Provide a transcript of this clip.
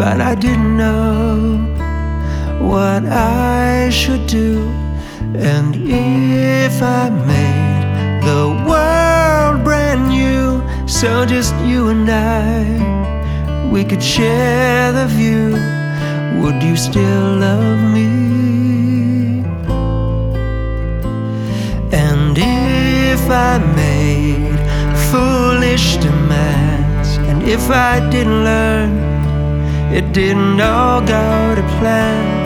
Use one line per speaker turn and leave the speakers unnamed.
but I didn't know what I should do. And if I made the world brand new, so just you and I, we could share the view, would you still love me? And if I made foolish demands, and if I didn't learn, it didn't all go to plan,